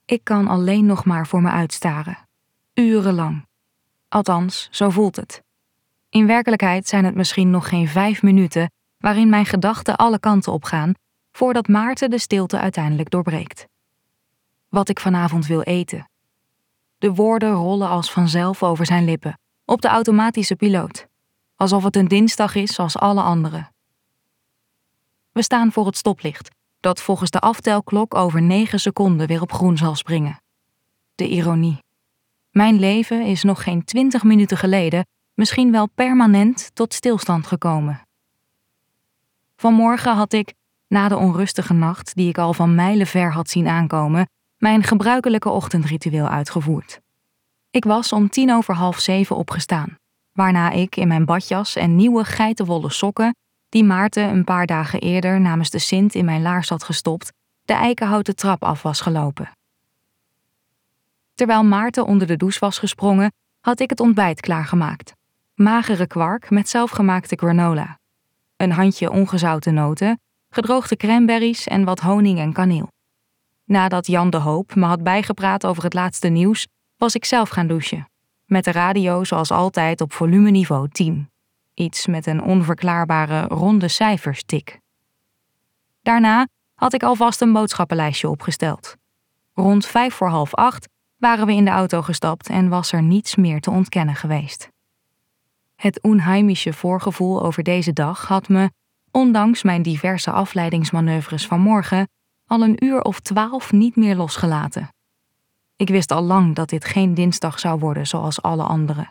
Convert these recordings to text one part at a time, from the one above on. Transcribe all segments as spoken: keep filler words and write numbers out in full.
Ik kan alleen nog maar voor me uitstaren. Urenlang. Althans, zo voelt het. In werkelijkheid zijn het misschien nog geen vijf minuten waarin mijn gedachten alle kanten op gaan, voordat Maarten de stilte uiteindelijk doorbreekt. Wat ik vanavond wil eten. De woorden rollen als vanzelf over zijn lippen, op de automatische piloot. Alsof het een dinsdag is als alle andere. We staan voor het stoplicht, dat volgens de aftelklok over negen seconden weer op groen zal springen. De ironie. Mijn leven is nog geen twintig minuten geleden misschien wel permanent tot stilstand gekomen. Vanmorgen had ik, na de onrustige nacht die ik al van mijlen ver had zien aankomen, mijn gebruikelijke ochtendritueel uitgevoerd. Ik was om tien over half zeven opgestaan, waarna ik in mijn badjas en nieuwe geitenwolle sokken, die Maarten een paar dagen eerder namens de Sint in mijn laars had gestopt, de eikenhouten trap af was gelopen. Terwijl Maarten onder de douche was gesprongen, had ik het ontbijt klaargemaakt. Magere kwark met zelfgemaakte granola. Een handje ongezouten noten, gedroogde cranberries en wat honing en kaneel. Nadat Jan de Hoop me had bijgepraat over het laatste nieuws, was ik zelf gaan douchen. Met de radio zoals altijd op volumeniveau tien. Iets met een onverklaarbare ronde cijferstik. Daarna had ik alvast een boodschappenlijstje opgesteld. Rond vijf voor half acht waren we in de auto gestapt en was er niets meer te ontkennen geweest. Het onheimische voorgevoel over deze dag had me, ondanks mijn diverse afleidingsmanoeuvres van morgen, al een uur of twaalf niet meer losgelaten. Ik wist al lang dat dit geen dinsdag zou worden zoals alle anderen.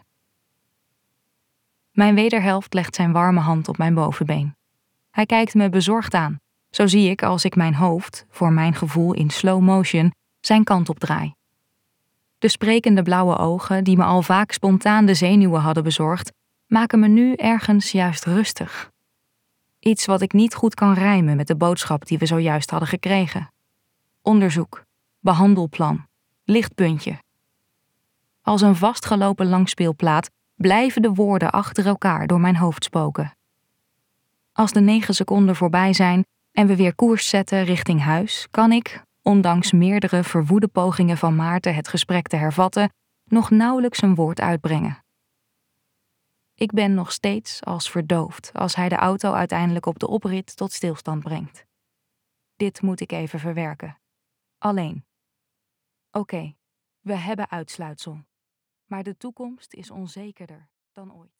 Mijn wederhelft legt zijn warme hand op mijn bovenbeen. Hij kijkt me bezorgd aan. Zo zie ik als ik mijn hoofd, voor mijn gevoel in slow motion, zijn kant op draai. De sprekende blauwe ogen, die me al vaak spontaan de zenuwen hadden bezorgd, maken me nu ergens juist rustig. Iets wat ik niet goed kan rijmen met de boodschap die we zojuist hadden gekregen. Onderzoek, behandelplan, lichtpuntje. Als een vastgelopen langspeelplaat blijven de woorden achter elkaar door mijn hoofd spoken. Als de negen seconden voorbij zijn en we weer koers zetten richting huis, kan ik, ondanks meerdere verwoede pogingen van Maarten het gesprek te hervatten, nog nauwelijks een woord uitbrengen. Ik ben nog steeds als verdoofd als hij de auto uiteindelijk op de oprit tot stilstand brengt. Dit moet ik even verwerken. Alleen. Oké, we hebben uitsluitsel. Maar de toekomst is onzekerder dan ooit.